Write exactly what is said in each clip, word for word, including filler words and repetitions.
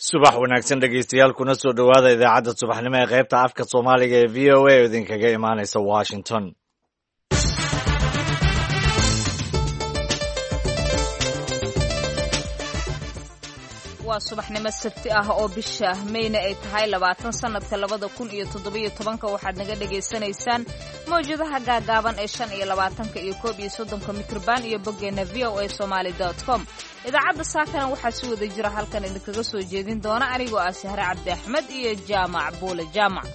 subax wanaagsan dhegeystayaal kuna soo dhowaada idaacadda subaxnimo ee qaybta afka soomaaliga ee v o a oo idinkaga imaanaysa washington. waa subaxnimo sabti ah oo bisha Mayna ay tahay labaatan sanadka labada kun iyo toddobiyo tobanka waxaad naga dhageysanaysaan mawjadaha gaagaaban ee shan iyo labaatanka iyo koob iyo soddonka mikrobaan iyo boggeena v o a somali dot com. idaacadda saakana waxaa si wada jira halkan idinkaga soo jeedin doona anigoo ah Sahre Cabdi Axmed iyo Jaamac Buule Jaamac.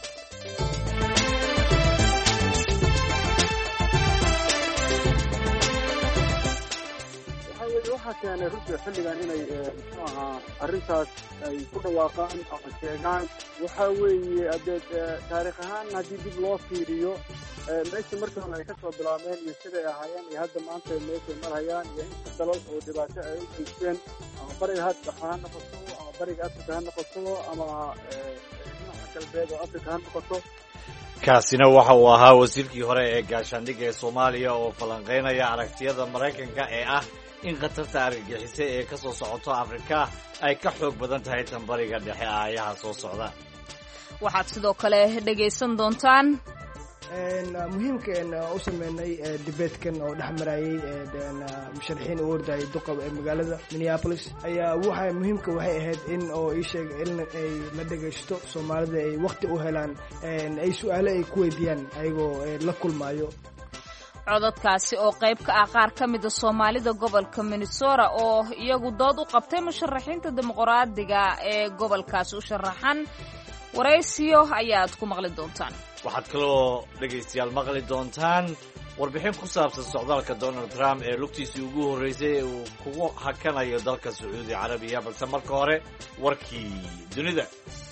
waxaa keenay runtii xilligan inay muxuu ahaa arrintaas ay ku dhawaaqaan ama sheegaan waxaa weeye adeed taariikh ahaan haddii dib loo fiiriyo meesha markii hore ay ka soo bilaabeen iyo siday ahaayeen iyo hadda maanta meeshay marhayaan iyo inta dalal oo dhibaato ay u geysteen ama bariga hadda ha noqoto ama bariga afrika ha noqoto ama dhinaca galbeed oo afrika ha noqoto. kaasina waxa uu ahaa wasiirkii hore ee gaashaandhigga ee soomaaliya oo falanqeynaya aragtiyada maraykanka ee ah in khatarta argagixisay ee ka soo socoto afrika ay ka xoog badan tahay tan bariga dhexe aayaha soo socda. waxaad sidoo kale dhegaysan doontaan muhiimka u sameynay dibeedkan oo dhex marayay musharaxiin u ordayay duqa ee magaalada Minneapolis ayaa waxa muhiimka waxay ahayd in oo ii sheeg in ay la dhageysto Soomaalida ay waqti u helaan ay su'aalo ay ku weydiiyaan ayagoo la kulmaayo. codadkaasi oo qayb ka ah qaar ka mid ah Soomaalida gobolka Minnesota oo iyagu dood u qabtay musharaxiinta dimuqraadiga ee gobolkaas u sharaxan waraysiyo ayaad ku maqli doontaan. waxaad kaloo dhegaystayaal maqli doontaan warbixin ku saabsan socdaalka Donald Trump ee lugtiisii ugu horreysay ee uu kugu hakanayo dalka Sacuudi Carabiya, balse marka hore warkii dunida.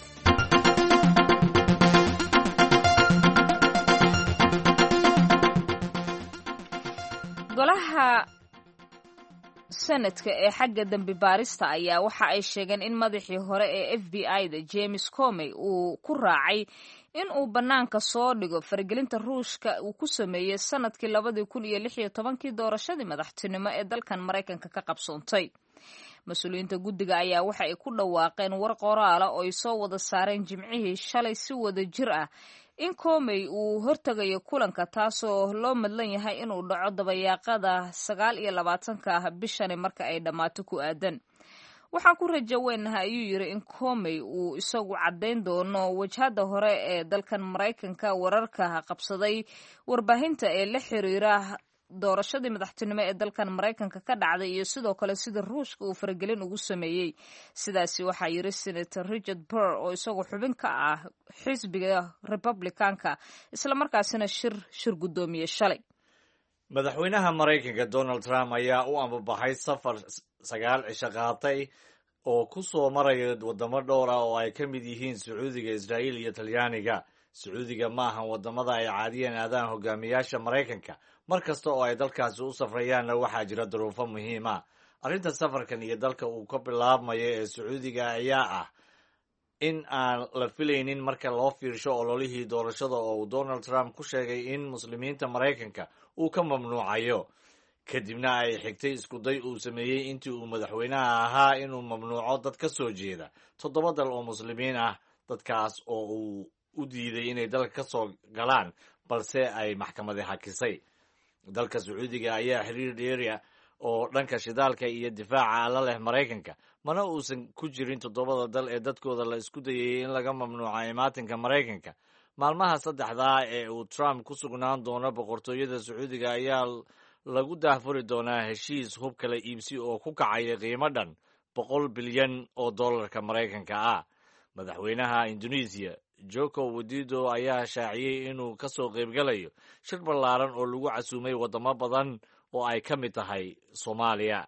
golaha sanadka ee xagga dambi baarista ayaa waxa ay sheegeen in madaxii hore ee F B I-da James Comey uu ku raacay in uu bannaanka soo dhigo faragelinta Ruushka uu ku sameeyey sanadkii labadii kun iyo lix iyo tobankii doorashadii madaxtinimo ee dalkan Maraykanka ka qabsoontay. mas-uuliyiinta guddiga ayaa waxa ay ku dhawaaqeen war qoraala oo ay soo wada saareen jimcihii shalay si wada jir ah in Comey uu hortagayo kulanka taasoo loo madlan yahay inuu dhaco dabayaaqada sagaal iyo labaatanka ah bishani marka ay dhammaato ku aadan. waxaan ku rajo weynahay ayuu yiri in Comey uu isagu caddayn doono wajhada hore ee dalkan Maraykanka wararka qabsaday warbaahinta ee la xiriira doorashadii madaxtinimo ee dalkan Maraykanka ka dhacday iyo sidoo kale sida Ruushka uu faragelin ugu sameeyey. sidaasi waxaa yiri Senator Richard Burr oo isagu xubin ka ah xisbiga Republicanka isla markaasina shir shir gudoomiye shalay. madaxweynaha Maraykanka Donald Trump ayaa u ambabaxay safar sagaal cisho qaatay oo ku soo maraya wadamo dhowr ah oo ay ka mid yihiin Sacuudiga, Israa'iil iyo Talyaaniga. Sacuudiga ma ahan wadamada ay caadiyan aadaan hogaamiyaasha Maraykanka mar kasta oo ay dalkaasi u safrayaanna waxaa jira duruufo muhiim ah. arrinta safarkan iyo dalka uu ka bilaabmayo ee Sacuudiga ayaa ah in aan la filaynin marka loo fiirsho ololihii doorashada oo uu Donald Trump ku sheegay in muslimiinta Maraykanka uu ka mamnuucayo, kadibna ay xigtay iskuday uu sameeyey intii uu madaxweynaha ahaa inuu mamnuuco dad ka soo jeeda toddoba dal oo muslimiin ah, dadkaas oo uu u diiday inay dalka ka soo galaan balse ay maxkamadi hakisay. dalka Sacuudiga ayaa xiriir dheeri ah oo dhanka shidaalka iyo difaaca la leh Maraykanka, mana uusan ku jirin toddobada dal ee dadkooda la isku dayay in laga mamnuuco imaatinka Maraykanka. maalmaha saddexdaa ee uu Trump ku sugnaan doono boqortooyada Sacuudiga ayaa lagu daahfuri doonaa heshiis hub kala iibsi oo ku kacaya qiimo dhan boqol bilyan oo dollarka Maraykanka ah. madaxweynaha Indonesia Joko Widodo ayaa shaaciyey inuu ka soo qaybgalayo shir ballaaran oo lagu casuumay wadamo badan oo ay ka mid tahay Soomaaliya.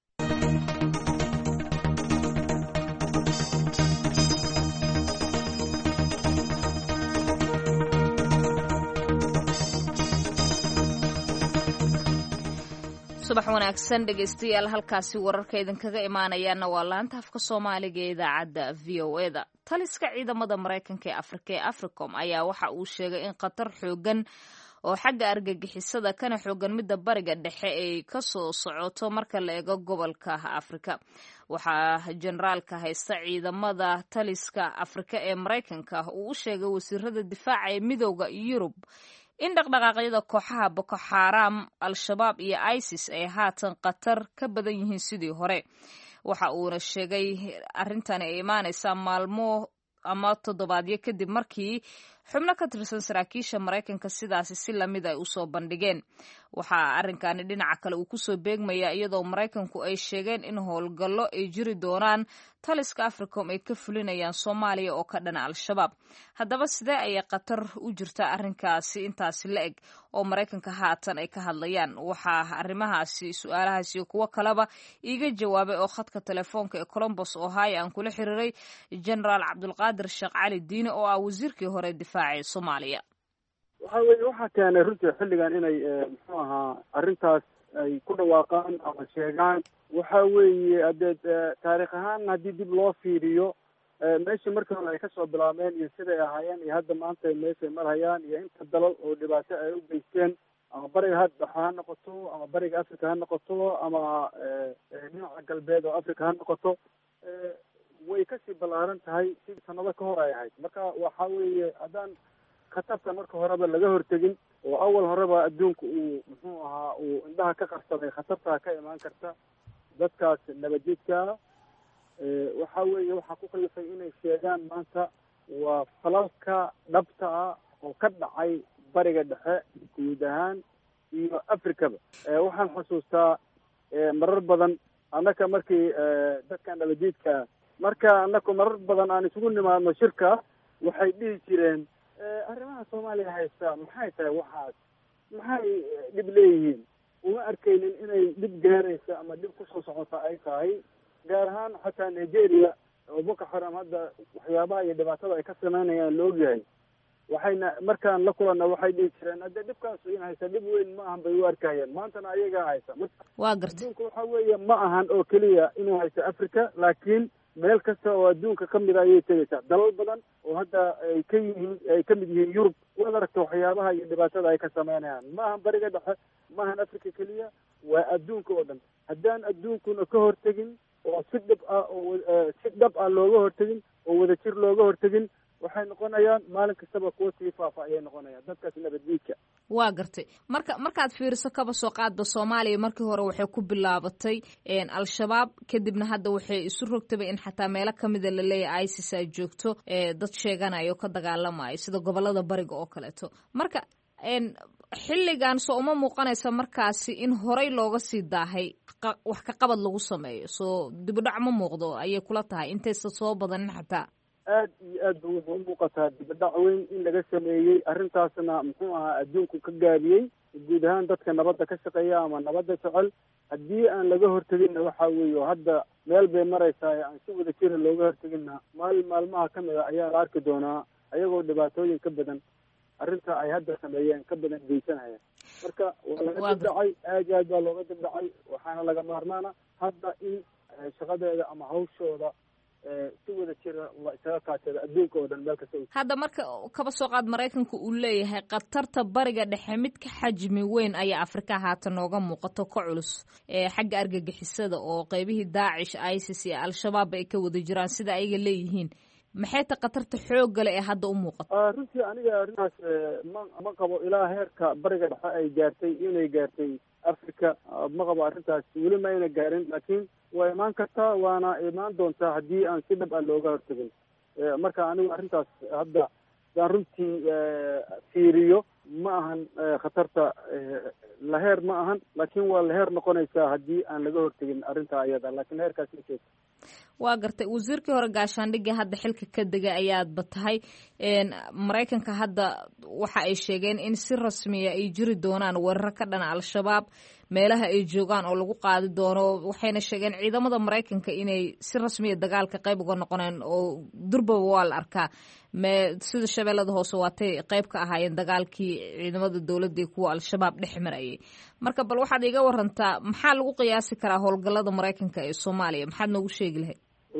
subax wanaagsan dhegaystayaal, halkaasi wararka idinkaga imaanayaana waa laanta afka Soomaaliga ee idaacadda V O A-da. taliska ciidamada Maraykanka ee Afrika ee Africom ayaa waxa uu sheegay in khatar xoogan oo xagga argagixisada kana xoogan midda bariga dhexe ay ka soo socoto marka la eego gobolka afrika. waxaa generaalka haysta ciidamada taliska afrika ee maraykanka uu u sheegay wasiirada difaaca ee midooda yurub in dhaqdhaqaaqyada kooxaha boko xaram, al-shabaab iyo isis ay haatan khatar ka badan yihiin sidii hore. waxa uuna sheegay arrintani ay imaanaysaa maalmo ama toddobaadyo kadib markii xubno ka tirsan saraakiisha maraykanka sidaasi si lamid ay usoo bandhigeen. waxaa arrinkani dhinaca kale uu kusoo beegmaya iyadoo maraykanku ay sheegeen in howlgallo ay jiri doonaan taliska africom ay ka fulinayaan soomaaliya oo ka dhana al-shabaab. haddaba sidee ayay khatar u jirtaa arrinkaasi intaasi la eg oo maraykanka haatan ay ka hadlayaan? waxaa arrimahaasi su-aalahaasi iyo kuwo kaleba iiga jawaabay oo khadka telefoonka ee colombos ohio aan kula xiriiray generaal cabdulqaadir sheekh cali diine oo ah wasiirkii hore difaaca ee soomaaliya. waxa weeye waxaa keenay runtii xilligan inay muxuu ahaa arrintaas ay ku dhawaaqaan ama sheegaan. waxa weeye haddee taarikh ahaan haddii dib loo fiiriyo meeshii markii hore ay kasoo bilaabeen iyo siday ahaayeen iyo hadda maanta meeshay marhayaan iyo inta dalal oo dhibaato ay u geysteen ama bariga hadda ha noqoto ama bariga africa ha noqoto ama dhinaca galbeed oo africa ha noqoto way kasii ballaaran tahay sidii sanado ka hor ay ahayd. marka waxa weeye haddaan khatarta marka horeba laga hortegin oo awal horeba adduunka uu muxuu ahaa uu indhaha ka qarsaday khatartaa ka imaan karta dadkaas nabadjidkaa. waxa weeye waxaa ku kalifay inay sheegaan maanta waa falalka dhabta ah oo ka dhacay bariga dhexe guud ahaan iyo africaba. waxaan xusuustaa marar badan annaka markii dadka nabadjidka marka annaku marar badan aan isugu nimaadno shirka waxay dhihi jireen arrimaha soomaaliya haysta maxay tahay waxaas maxay dhib leeyihiin uma arkaynin inay dhib gaaraysa ama dhib kusoo socota ay tahay. gaar ahaan xataa nigeria oo boko xaram hadda waxyaabaha iyo dhibaatada ay ka sameynayaan la ogyahay. waxayna markaan la kulanna waxay dhihi jireen hadde dhibkaas in haysa dhib weyn ma ahan bay u arkayeen. maantana ayagaa haysa. waa gartay adduunka waxa weeye ma ahan oo keliya inuu haysa africa, laakiin meel kasta oo adduunka kamid a ayay tegaysaa. dalal badan oo hadda ay ka yihiin ay kamid yihiin yurub waad aragta waxyaabaha iyo dhibaatada ay ka sameynayaan. ma ahan bariga dhexe, ma ahan africa keliya, waa adduunka oo dhan. haddaan adduunkuna ka hortegin oo si dhib ah oo si dhab ah looga hortegin oo wadajir looga hortegin waxay noqonayaan maalin kastaba kuwa sii faafa ayay noqonayaan dadkaas nabaddiidka. waa gartay marka markaad fiiriso kaba soo qaadba soomaaliya markii hore waxay ku bilaabatay al-shabaab, kadibna hadda waxay isu rogtaba in xataa meelo kamida laleeyahay isis ay joogto dad sheeganayo o ka dagaalamayo sida gobolada bariga oo kaleeto. marka xilligan soo uma muuqanaysa markaasi in horey looga sii daahay wax ka qabad lagu sameeyo, soo dibudhac ma muuqdo ayay kula tahay intaysa soo badanin xataa? aad iyo aad ba wuxuu umuuqataa dibadhac weyn in laga sameeyey. arrintaasna muxuu ahaa adduunku ka gaabiyey guud ahaan dadka nabadda ka shaqeeya ama nabadda jecel. haddii aan laga horteginna waxa weeye hadda meel bay maraysaa aan si wada jira looga horteginna maalin maalmaha kamid a ayaa la arki doonaa ayagoo dhibaatooyin ka badan arrinta ay hadda sameeyeen ka badan geysanaya. marka waa laga dibdhacay, aad iyo aad baa looga dibdhacay. waxaana laga maarmaana hadda in shaqadeeda ama hawshooda si wada jira la isaga kaashada adduunka oo dhan meel kasta. hadda marka kaba soo qaad maraykanka uu leeyahay khatarta bariga dhexe mid ka xajmi weyn ayaa afrika haatan nooga muuqato ka culus xagga argagixisada oo qaybihii daacish, isis iyo al-shabaab ay ka wada jiraan sida ayaga leeyihiin. maxay ta khatarta xooggale ee hadda u muuqato? runtii aniga arrintaas ma ma qabo ilaa heerka bariga dhexe ay gaartay inay gaartay africa. ma qabo arrintaas weli ma ayna gaarin, laakiin waa imaan kartaa waana imaan doontaa haddii aan si dhab ah looga hortegin. marka anigu arrintaas hadda daan runtii fiiriyo ma ahan khatarta laheer ma ahan, laakiin waa laheer noqonaysaa haddii aan laga hortegin arrinta ayada, laakiin heerkaas ma jeeto. waa gartay wasiirkii hore gaashaandhigga hadda xilka ka degay ayaadba tahay. maraykanka hadda waxa ay sheegeen in si rasmiya ay jiri doonaan weeraro ka dhana al-shabaab meelaha ay joogaan oo lagu qaadi doono. waxayna sheegeen ciidamada maraykanka inay si rasmiya dagaalka qayb uga noqoneen oo durbaba waa la arkaa sida shabeellada hoose waatay qayb ka ahaayeen dagaalkii ciidamada dowladda iyo kuwa al-shabaab dhex marayay. marka bal waxaad iga warantaa maxaa lagu qiyaasi karaa howlgallada maraykanka ee soomaaliya? maxaad noogu sheegi lahayd?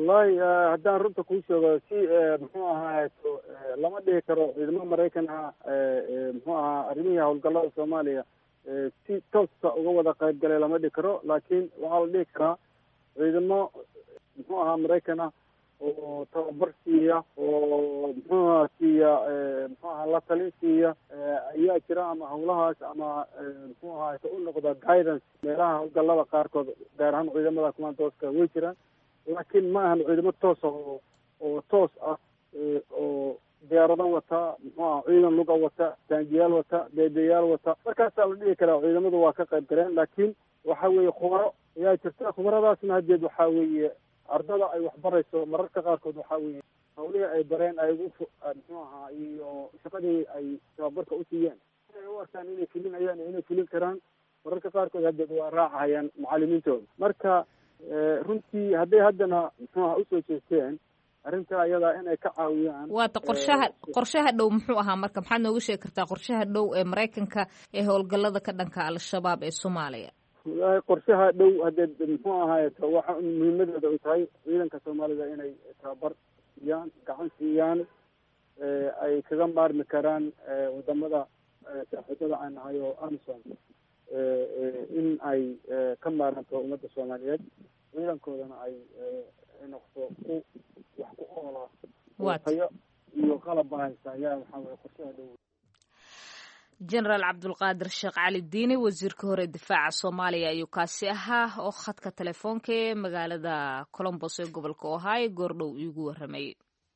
wallahi haddaan runta kuu sheego si muxuu ahaa lama dhihi karo ciidamo maraykan ah muxuu ahaa arrimihii howlgallada soomaaliya si toosa uga wada qayb galay lama dhihi karo, laakiin waxaa la dhihi karaa ciidamo muxuu ahaa maraykan ah oo tababar siiya oo muxuu ahaa siiya muxuu ahaa la talin siiya ayaa jira, ama hawlahaas ama muxuu ahaa u noqda guidance meelaha howlgallada qaarkood, gaar ahaan ciidamada commandooska way jiraan, laakiin ma ahan ciidamo toosa oo oo toos ah oo diyaarado wata, muxuu aha ciidan luga wata, taangiyaal wata, beebeyaal wata. markaasaa la dhihi karaa ciidamadu waa ka qayb galeen, laakiin waxa weeye khubaro ayaa jirta. khubaradaasna haddeed waxaa weeye ardada ay waxbarayso mararka qaarkood waxaa weeye hawlihii ay bareen ay ugu muxuu ahaa iyo shaqadii ay tababarka u siiyeen inay u arkaan inay fulinayaan inay fulin karaan, mararka qaarkood haddeed waa raacahayaan macalimiintooda. marka runtii hadday haddana muxuu aha usoo jeesteen arrinta ayadaa inay ka caawiyaan. waata qorshaha qorshaha dhow muxuu ahaa marka, maxaad nooga sheegi kartaa qorshaha dhow ee maraykanka ee howlgallada ka dhanka al-shabaab ee soomaaliya? walahi qorshaha dhow haddee muxuu ahaay waxa muhiimadeeda ay tahay ciidanka soomaalida inay tababar siiyaan, gacan siiyaan, ay kaga maarmi karaan wadamada saaxiibada aan nahay oo amison, in ay ka maaranto ummadda soomaaliyeed, ciidankoodana ay noqdo ku wax ku oola tayo iyo qalab bahaysa ayaa waxaa weye qorshaha dhow. jenaraal cabdulqaadir sheekh cali diini, wasiirka hore difaaca soomaaliya ayuu kaasi ahaa oo khadka telefoonka ee magaalada colombos ee gobolka ohio goordhow iigu warramayay.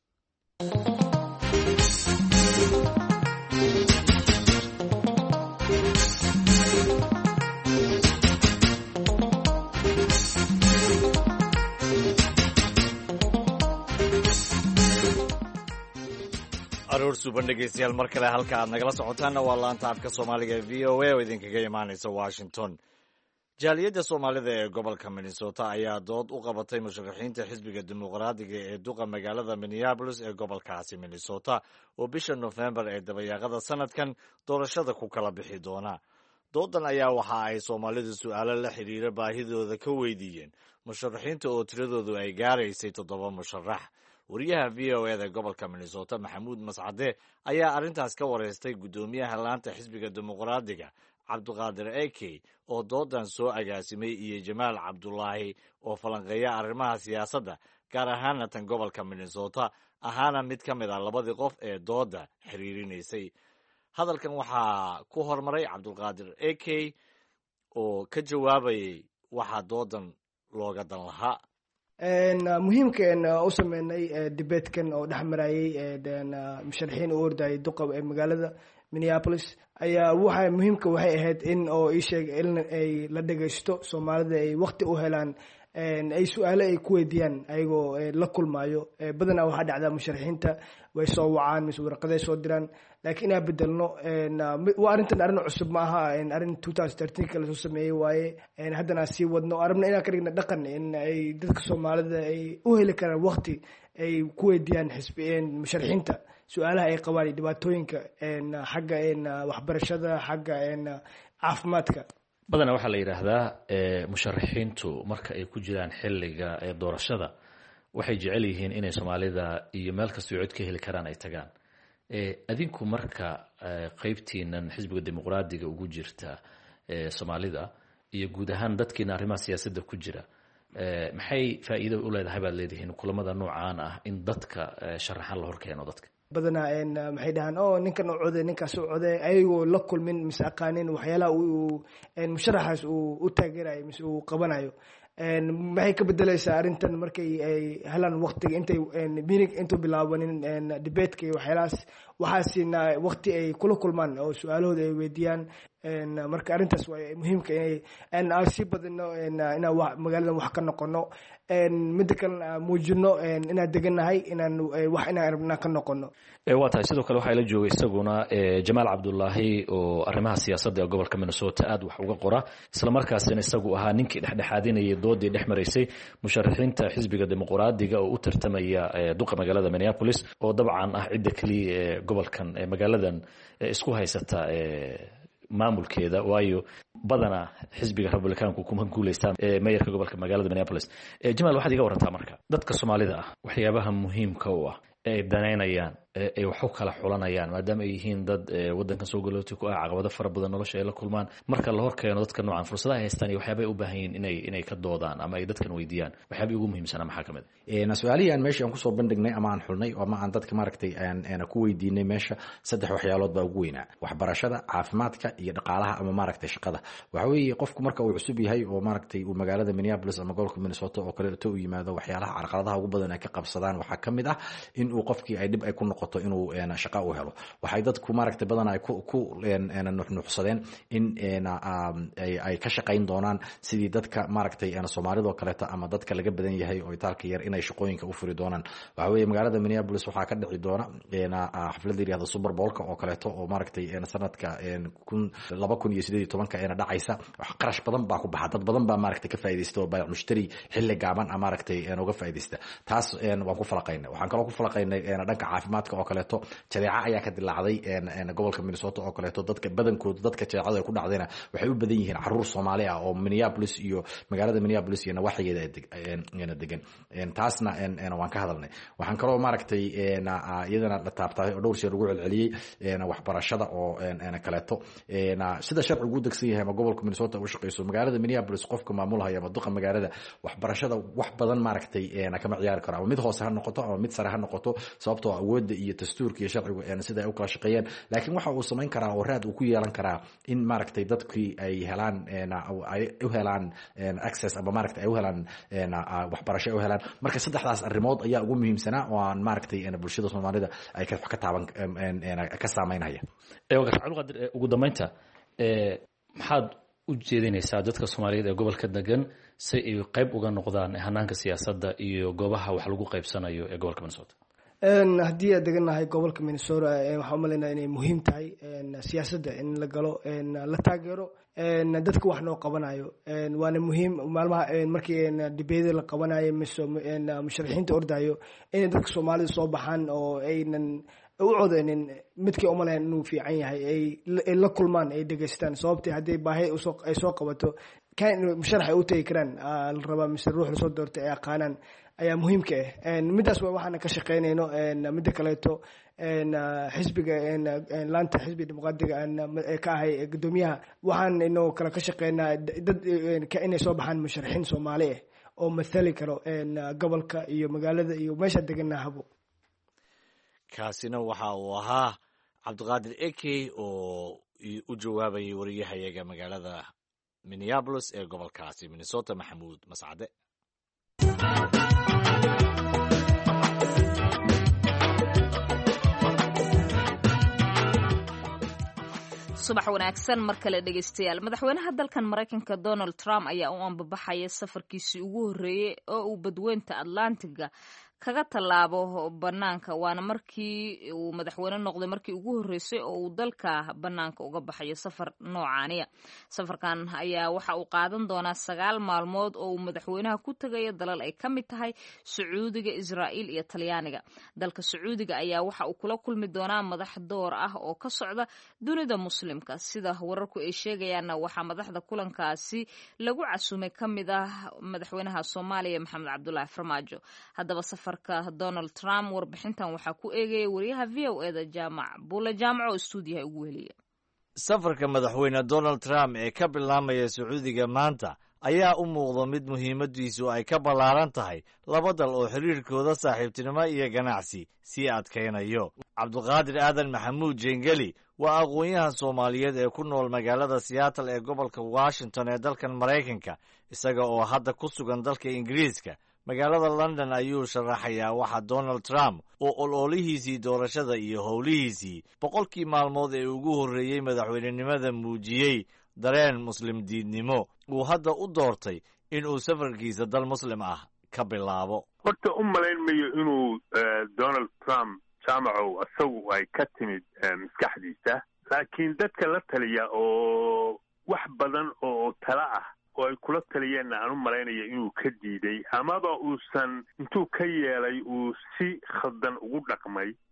aroor suuban dhegeystayaal, mar kale halka aad nagala socotaanna waa laanta afka soomaaliga ee v o a oo idinkaga imaanaysa washington. jaaliyadda soomaalida ee gobolka minnesota ayaa dood u qabatay musharaxiinta xisbiga dimuqraadiga ee duqa magaalada minneapolis ee gobolkaasi minnesota oo bisha nofembar ee dabayaaqada sanadkan doorashada ku kala bixi doona. doodan ayaa waxa ay soomaalidu su'aalo la xidhiira baahidooda ka weydiiyeen musharaxiinta oo tiradoodu ay gaaraysay toddoba musharax. wariyaha v o eda gobolka minnesota maxamuud mascade ayaa arrintaas ka wareystay guddoomiyaha laanta xisbiga dimuqraadiga cabdiqaadir eke oo doodan soo agaasimay iyo jamaal cabdulaahi oo falanqeeya arrimaha siyaasadda gaar ahaana tan gobolka minnesota ahaana mid ka mid ah labadii qof ee dooda xiriirinaysay. hadalkan waxaa ku hormaray cabdulqaadir eke oo ka jawaabayay waxa doodan looga dan lahaa. muhiimka u sameynay debatekan oo dhex marayay musharaxiin u ordayay duqa ee magaalada minneapolis ayaa waxa muhiimka waxay ahayd in oo ii sheeg in ay la dhagaysto soomaalida, ay waqti u helaan, ay su-aalo ay ku weydiiyaan ayagoo la kulmaayo. badanaa waxaa dhacdaa musharaxiinta way soo wacaan mise warqaday soo diraan, laakiin inaa bedelno waa arrintan arrin cusub ma aha, arrin two thousand thirteen ka lasoo sameeyey waaye. haddana sii wadno arabna inaan ka dhigna dhaqan in ay dadka soomaalida ay u heli karaan waqti ay ku weydiiyaan xisbi musharaxiinta su-aalaha ay qabaan iyo dhibaatooyinka xagga waxbarashada, xagga caafimaadka. badanaa waxaa la yidhaahdaa musharaxiintu marka ay ku jiraan xilliga doorashada waxay jecel yihiin inay soomaalida iyo meel kastoo cod ka heli karaan ay tagaan. adinku marka qeybtiinan xisbiga dimuqraadiga ugu jirta soomaalida iyo guud ahaan dadkiina arrimaha siyaasadda ku jira, maxay faa'iido u leedahay baad leedihiin kulamada noocaan ah in dadka sharaxan la horkeeno? dadka badanaa maxay dhahaan o ninkan u code ninkaas u code ayagoo la kulmin mise aqaanin waxyaalaha uu musharaxaas uu u taageerayo mise uu qabanayo. maxay ka bedelaysaa arrintan markay ay helaan waqtiga intay minig intuu bilaabanin debateka iyo waxyaalahaas waxaasina waqti ay kula kulmaan oo su-aalahooda ay weydiiyaan. marka arrintaas waa muhiimka inay sii badino inaan magaaladan wax ka noqono, midda kale muujino inaan degannahay, inaan wax inaan arabnaa ka noqono. waa tahay. sidoo kale waxaa ila joogay isaguna jamaal cabdulaahi oo arrimaha siyaasadda ee gobolka minnesota aad wax uga qora, isla markaasina isagu ahaa ninkii dhexdhexaadinayay doodii dhex maraysay musharaxiinta xisbiga dimuqraadiga oo u tartamaya duqa magaalada minneapolis oo dabcan ah cidda keliya ee gobolkan magaaladan isku haysata maamulkeeda waayo badanaa xisbiga republicaanku kuma guulaystaan mayorka gobolka magaalada Minneapolis. Jamaal, waxaad iga warantaa marka dadka Soomaalida ah waxyaabaha muhiimka u ah ay danaynayaan ay wax u kala xulanayaan maadaama ay yihiin dad wadankan soo galooti ku ah caqabado fara badan nolosha ay la kulmaan marka la horkeeno dadka noocan fursadaha haystaan iyo waxyaabay u baahan yihiin inay inay ka doodaan ama ay dadkan weydiiyaan waxyaabay ugu muhiimsan maxaa kamid ah su'aalihi aan meesha aan kusoo bandhignay ama aan xulnay ama aan dadka maaragtay aan ku weydiinay meesha saddex waxyaalood baa ugu weynaa waxbarashada caafimaadka iyo dhaqaalaha ama maaragtay shaqada waxa weeye qofku marka uu cusub yahay oo maaragtay uu magaalada Minneapolis ama gobolka Minnesota oo kale u yimaado waxyaalaha carqaladaha ugu badan ay ka qabsadaan waxaa kamid ah in uu qofkii ay dib ay ku noqoto inuu shaqo u helo waxay dadku maaragtay badan ay ku ku nuuxnuuxsadeen in ay ka shaqayn doonaan sidii dadka maaragtay Soomaalida kale ama dadka laga badan yahay oo itaalka yar inay shaqooyinka u furi doonaan waxa weeye magaalada Minneapolis waxaa ka dhici doona xaflad yiraahdo Super Bowl-ka oo kale oo maaragtay sanadka laba kun iyo siddeed iyo toban ee dhacaysa wax qarash badan baa ku baxa dad badan baa maaragtay ka faa'iideysta oo baa mushtari xilli gaaban ama maaragtay uga faa'iideysta taas waan ku falaqaynay waxaan kaloo ku falaqaynay dhanka caafimaadka oo kale jadeeca ayaa ka dilaacday gobolka Minnesota oo kale dadka badankooda dadka jadeecada ay ku dhacdayna waxay u badan yihiin caruur Soomaali ah oo Minneapolis iyo magaalada Minneapolis iyo nawaaxigeeda ay degan taasna waan ka hadalnay waxaan kaloo maaragtay iyadana la taabtay oo dhowr jeer ugu celceliyay waxbarashada oo kaleeto sida sharcigu u degsan yahay gobolka Minnesota u shaqeyso magaalada Minneapolis qofka maamulaha ama duqa magaalada waxbarashada wax badan maaragtay kama ciyaar karo mid hoose ha noqoto ama mid sare ha noqoto sababtoo awoodda iyo dastuurka iyo sharcigu sida ay u kala shaqeeyaan laakiin waxa uu samayn karaa oo raad uu ku yeelan karaa in maaragtay dadkii ay helaan ay u helaan access ama maaragtay ay u helaan waxbarasho ay u helaan marka saddexdaas arrimood ayaa ugu muhiimsanaa oo aan maaragtay bulshada Soomaalida ay ka ka taaban ka saameynaya ee ugu dambeynta ee maxaad u jeedinaysaa dadka Soomaaliyeed ee gobolka degan si ay qayb uga noqdaan hanaanka siyaasadda iyo goobaha wax lagu qaybsanayo ee gobolka Minnesota haddii aad degannahay gobolka Minnesota waxaan u maleynayaa inay muhiim tahay siyaasadda in la galo la taageero dadka wax noo qabanayo waana muhiim maalmaha markii debate la qabanayo musharaxiinta ordayo in dadka Soomaalida soo baxaan oo aynan u codeynin midkii u maleyn inuu fiican yahay ay la kulmaan ay dhageystaan sababtii haddii baahi ay soo qabato kan musharax ay u tagi karaan la rabaa mise ruux lasoo doortay ay aqaanaan ayaa muhiimka ah midaas waxaana ka shaqeynayno midda kaleeto xisbiga laanta xisbiga dimuqraadiga ka ahay gudoomiyaha waxaan inoo kale ka shaqeynaa dad inay soo baxaan musharaxiin Soomaali ah oo mathali karo gobolka iyo magaalada iyo meesha deganahabo kaasina waxa uu ahaa Cabdiqaadir Eke oo u jawaabayay wariyahayaga magaalada Minneapolis ee gobolkaasi Minnesota Maxamuud Mascade subax wanaagsan mar kale dhegeystayaal madaxweynaha dalkan Mareykanka Donald Trump ayaa u anbabaxaya safarkiisii ugu horeeyay oo uu badweynta Atlantiga kaga tallaabo banaanka waana markii uu madaxweyne noqday markii ugu horeysay oo uu dalka banaanka uga baxayo safar noocaaniya safarkan ayaa waxa uu qaadan doonaa sagaal maalmood oo uu madaxweynaha ku tagayo dalal ay ka mid tahay Sacuudiga, Israa'iil iyo Talyaaniga. Dalka Sacuudiga ayaa waxa uu kula kulmi doonaa madax door ah oo ka socda dunida muslimka sida wararku ay sheegayaan waxa madaxda kulankaasi lagu casuumay ka mid ah madaxweynaha Soomaaliya Maxamed Cabdullaahi Farmaajo. Haddaba Donald Trump warbixintan waxaa ku eegaya wariyaha V O A da Jaamac Buule Jaamac oo stuudiyaha ugu weliya safarka madaxweyne Donald Trump ee ka bilaamaya Sacuudiga maanta ayaa u muuqda mid muhiimadiisu ay ka ballaaran tahay laba dal oo xiriirkooda saaxiibtinimo iyo ganacsi sii adkaynayo. Cabdiqaadir Aadan Maxamuud Jengeli waa aqoon-yahan Soomaaliyeed ee ku nool magaalada Seattle ee gobolka Washington ee dalkan Mareykanka isaga oo hadda ku sugan dalka Ingiriiska. Magaalada London ayuu sharaxayaa waxa Donald Trump oo ololihiisii doorashada iyo howlihiisii boqolkii maalmood ee ugu horreeyey madaxweynenimada muujiyey dareen muslim diidnimo uu hadda u doortay inuu safarkiisa dal muslim ah ka bilaabo. horta u malayn mayo inuu Donald Trump jaamacow asagu ay ka timid maskaxdiisa laakiin dadka la taliya oo wax badan oo tala ah oo ay kula taliyeen aan u malaynayo inuu ka diiday amaba uusan intuu ka yeelay uu si khaldan ugu dhaqmay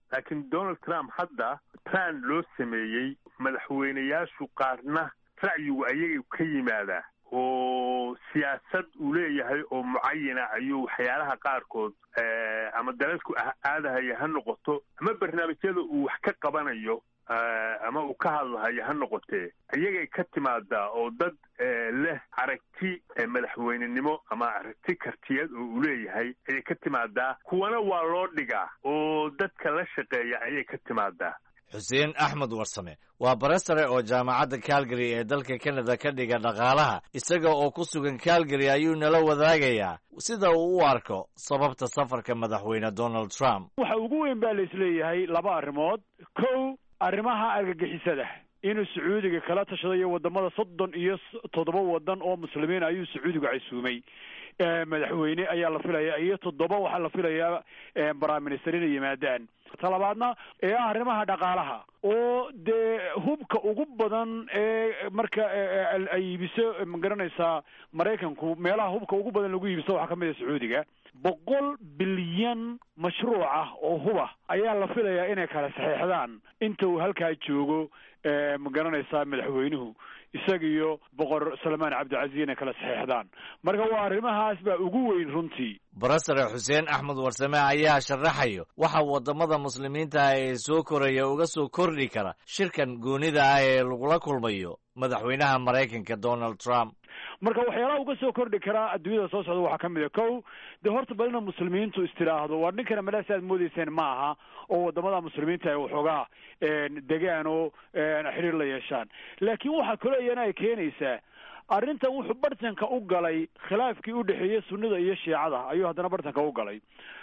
laakiin donald trump hadda plan loo sameeyey madaxweyneyaashu qaarna ra'yigu ayagay ka yimaadaa oo siyaasad uu leeyahay oo mucayana ayuu waxyaalaha qaarkood ama dalalku aadahaya ha noqoto ama barnaamijyada uu wax ka qabanayo ama uu ka hadlahayo ha noqotee iyagay ka timaadaa oo dad leh aragti madaxweynenimo ama aragti kartiyad oo uu leeyahay ayay ka timaadaa kuwana waa loo dhigaa oo dadka la shaqeeya ayay ka timaadaa xuseen axmed warsame waa bare sare oo jaamacadda calgary ee dalka canada ka dhiga dhaqaalaha isaga oo ku sugan calgary ayuu nala wadaagayaa sida uu u arko sababta safarka madaxweyne donald trump waxa ugu weyn baa la isleeyahay laba arrimood kow arrimaha argagixisada inuu sacuudiga kala tashadayo wadamada soddon iyo toddoba wadan oo muslimiin ayuu sacuudiga casuumay madaxweyne ayaa la filaya iyo toddoba waxaa la filayaa prime minister inay yimaadaan talabaadna ee arrimaha dhaqaalaha oo dee hubka ugu badan ee marka ay iibiso magaranaysaa maraykanku meelaha hubka ugu badan lagu iibiso waxaa kamid ah sacuudiga boqol bilyan mashruuc ah oo huba ayaa la filayaa inay kala saxeexdaan inta uu halkaa joogo magaranaysaa madaxweynuhu isaga iyo boqor salmaan cabdicasiis inay kala saxeexdaan marka waa arrimahaas baa ugu weyn runtii barasare xuseen axmed warsame ayaa sharaxayo waxa wadamada muslimiinta ah ee soo koraya uga soo kordhi kara shirkan goonida ah ee lagula kulmayo madaxweynaha maraykanka donald trump marka waxyaalaha uga soo kordhi karaa adduunyada soo socda waxaa ka mid a kow dee horta bal ina muslimiintu istiraahdo war ninkana madaxsi aad moodeyseen ma aha oo wadamada muslimiinta ay waxoogaa degaan oo xiriir la yeeshaan laakiin waxaa kaloo iyana ay keenaysaa arrintan wuxuu bartanka u galay khilaafkii u dhexeeyey sunnida iyo shiicada ayuu haddana bartanka u galay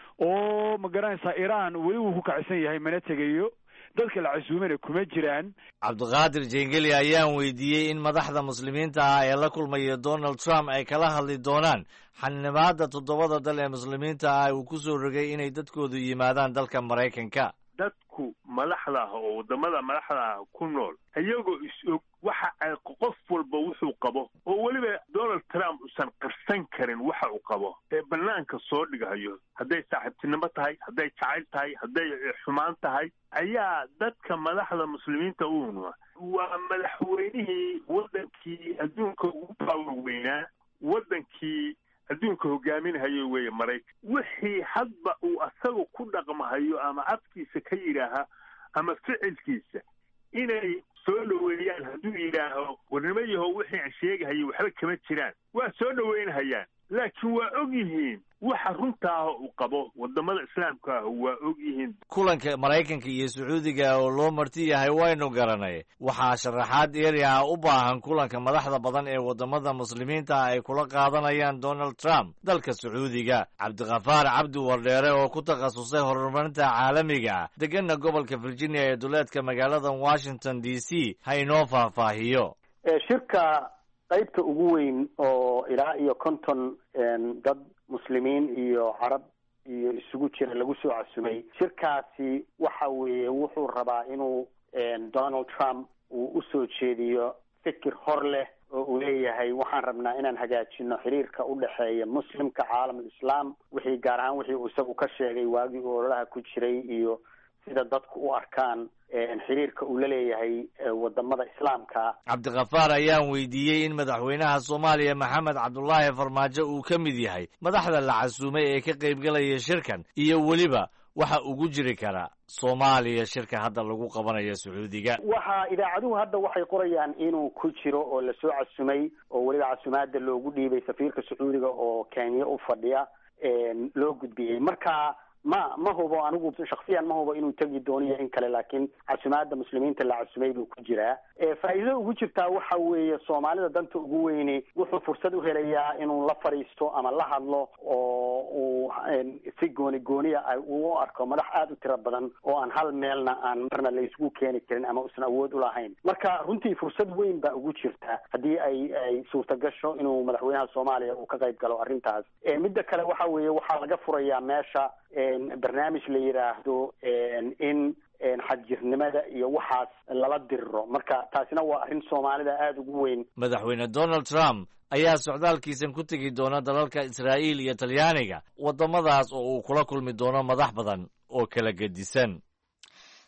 oo ma garanaysaa iran weli wuu ku kacsan yahay mana tegayo dadka la casuumana kuma jiraan cabdiqaadir jengeli ayaan weydiiyey in madaxda muslimiinta ah ee la kulmaya donald trump ay kala hadli doonaan xanibaada toddobada dal ee muslimiinta ah uu ku soo rogay inay dadkoodu yimaadaan dalka maraykanka dadku madaxda ah oo wadamada madaxda ah ku nool iyagoo is-og waxa ay qof walba wuxuu qabo oo weliba donald trump usan qarsan karin waxa uu qabo ee banaanka soo dhigayo hadday saaxiibtinimo tahay hadday jacayl tahay hadday xumaan tahay ayaa dadka madaxda muslimiinta uunua waa madaxweynihii waddankii adduunka ugu power weynaa waddankii adduunka hogaaminahayo weeye maraykan wixii hadba uu asaga ku dhaqmahayo ama afkiisa ka yidhaaha ama ficilkiisa inay soo dhaweeyaan hadduu yidhaaho warnimo yahow wixii aan sheegahayo waxba kama jiraan waa soo dhaweynhayaan laakiin waa og yihiin waxa runtaa uu qabo wadamada islaamka ah waa og yihiin kulanka maraykanka iyo sacuudiga oo loo marti yahay waynu garanay waxaa sharaxaad dheeri ah u baahan kulanka madaxda badan ee wadamada muslimiinta ah ay kula qaadanayaan donald trump dalka sacuudiga cabdikafaar cabdi wardheere oo ku takhasusay horumarinta caalamiga ah degana gobolka virginia ee duleedka magaalada washington d c ha inoo faahfaahiyo shirka qaybta ugu weyn oo ilaa iyo konton dad muslimiin iyo carab iyo isugu jira lagu soo casumay shirkaasi waxa weeye wuxuu rabaa inuu donald trump uu usoo jeediyo fikir hor leh oo uu leeyahay waxaan rabnaa inaan hagaajino xiriirka u dhexeeya muslimka caalamul islaam wixii gaar ahaan wixii uu isagu ka sheegay waagii uu ololaha ku jiray iyo sida dadku u arkaan xiriirka uu la leeyahay wadamada islaamka cabdikafaar ayaan weydiiyey in madaxweynaha soomaaliya maxamed cabdullaahi farmaajo uu ka mid yahay madaxda la casuumay ee ka qaybgalaya shirkan iyo weliba waxa ugu jiri kara soomaaliya shirka hadda lagu qabanayo sacuudiga waxa idaacaduhu hadda waxay qorayaan inuu ku jiro oo lasoo casumay oo weliba casumaada loogu dhiibay safiirka sacuudiga oo kenya u fadhiya loo gudbiyey marka ma ma hubo anigu shaksiyan ma hubo inuu tegi doonayo in kale laakiin casumaada muslimiinta la casumay buu ku jiraa faa'iidada ugu jirtaa waxa weeye soomaalida danta ugu weyne wuxuu fursad u helayaa inuu la fadhiisto ama la hadlo oo uu si gooni gooniya ay uu arko madax aada u tiro badan oo aan hal meelna aan marna la isugu keeni karin ama usan awood u lahayn marka runtii fursad weyn baa ugu jirta haddii ay ay suurtagasho inuu madaxweynaha soomaaliya uu ka qayb galo arrintaas midda kale waxa weeye waxaa laga furayaa meesha barnaamij la yidhaahdo in xadjirnimada iyo waxaas lala diriro marka taasina waa arrin soomaalida aada ugu weyn madaxweyne donald trump ayaa socdaalkiisan ku tegi doona dalalka israa'iil iyo talyaaniga waddamadaas oo uu kula kulmi doono madax badan oo kala gedisan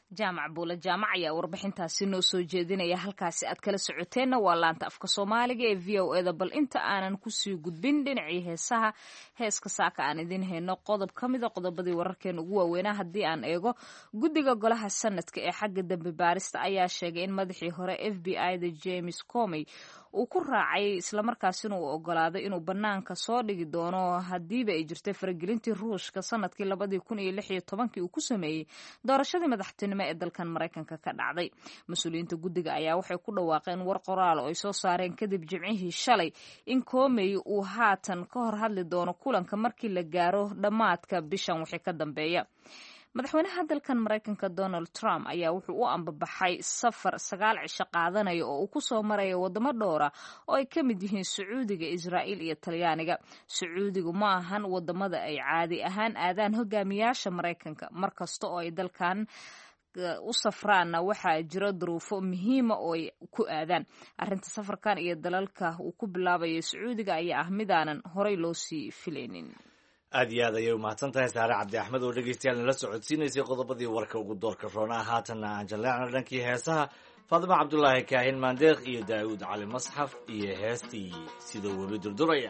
jaamac buule jaamac ayaa warbixintaasi noo soo jeedinaya. halkaasi aad kala socoteenna waa laanta afka soomaaliga ee v o eda. bal inta aanan kusii gudbin dhinacii heesaha, heeska saaka aan idin hayno qodob ka mida qodobadii wararkeena ugu waaweynaa haddii aan eego. guddiga golaha sanadka ee xagga dambi baarista ayaa sheegay in madaxii hore f b i da James Comey uu ku raacay islamarkaasina uu ogolaaday inuu banaanka soo dhigi doono hadiiba ay jirtay faragelintii ruushka sanadkii labadii kun iyo lix iyo tobankii uu ku sameeyey doorashadii madaxtinimo ee dalkan Maraykanka ka dhacday. mas-uuliyiinta guddiga ayaa waxay ku dhawaaqeen war qoraal oo ay soo saareen kadib jimcihii shalay in Comey uu haatan ka hor hadli doono kulanka markii la gaaro dhammaadka bishan wixii ka dambeeya. madaxweynaha dalkan Maraykanka Donald Trump ayaa wuxuu u ambabaxay safar sagaal cisho qaadanaya oo uu ku soo maraya wadamo dhowra oo ay ka mid yihiin Sacuudiga, Israa'iil iyo Talyaaniga. Sacuudigu ma ahan wadamada ay caadi ahaan aadaan hogaamiyaasha Maraykanka. markasta oo ay dalkan u safraanna waxaa jira duruufo muhiima oo ay ku aadaan. arrinta safarkan iyo dalalka uu ku bilaabayo Sacuudiga ayaa ah midaanan horey loo sii filaynin. aad iyo aad ayay umahadsan tahay saare cabdi axmed oo dhegeystayaal nala socodsiinaysay qodobadii warka ugu doorka roona. haatanna aan jaleecna dhankii heesaha. faadimo cabdulaahi kaahin maandeeq iyo daa'uud cali masxaf iyo heestii sidoo webi durduraya.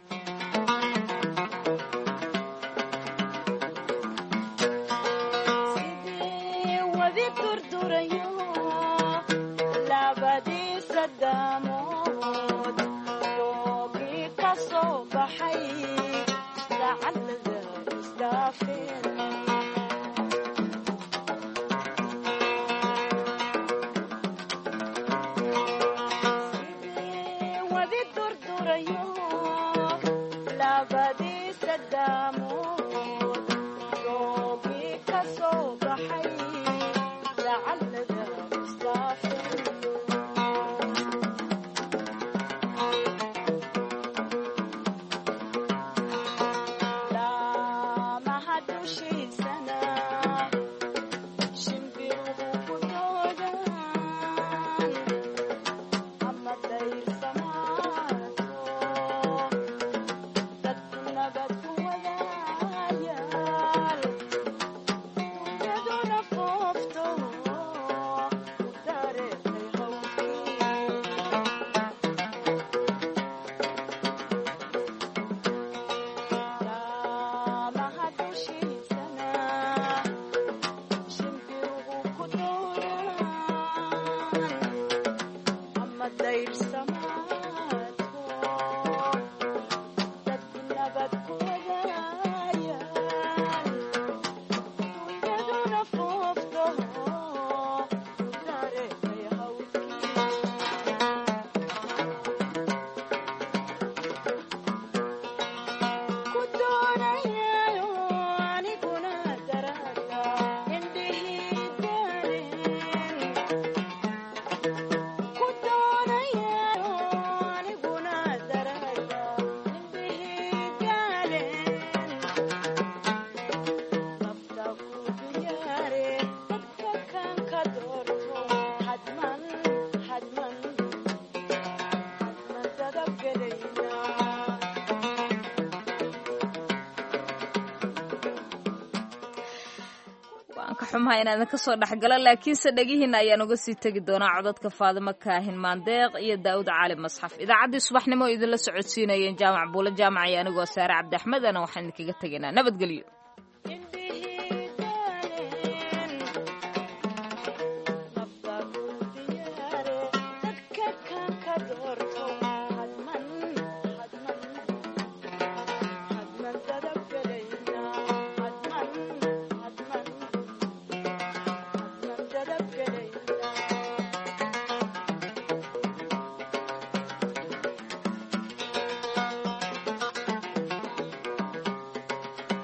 xumahay inaan ka soo dhaxgalo laakiinse dhagihiina ayaan uga sii tagi doonaa codadka Faadimo Kaahin Maandeeq iyo Daawud Cali Masxaf. idaacaddii subaxnimo idinla socodsiinayeen jaamac buule jaamac iyo anigoo Saare Cabdi Axmed ana waxaan idinkaga tagnaa nabadgelyo.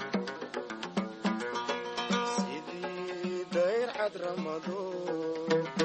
Ramadan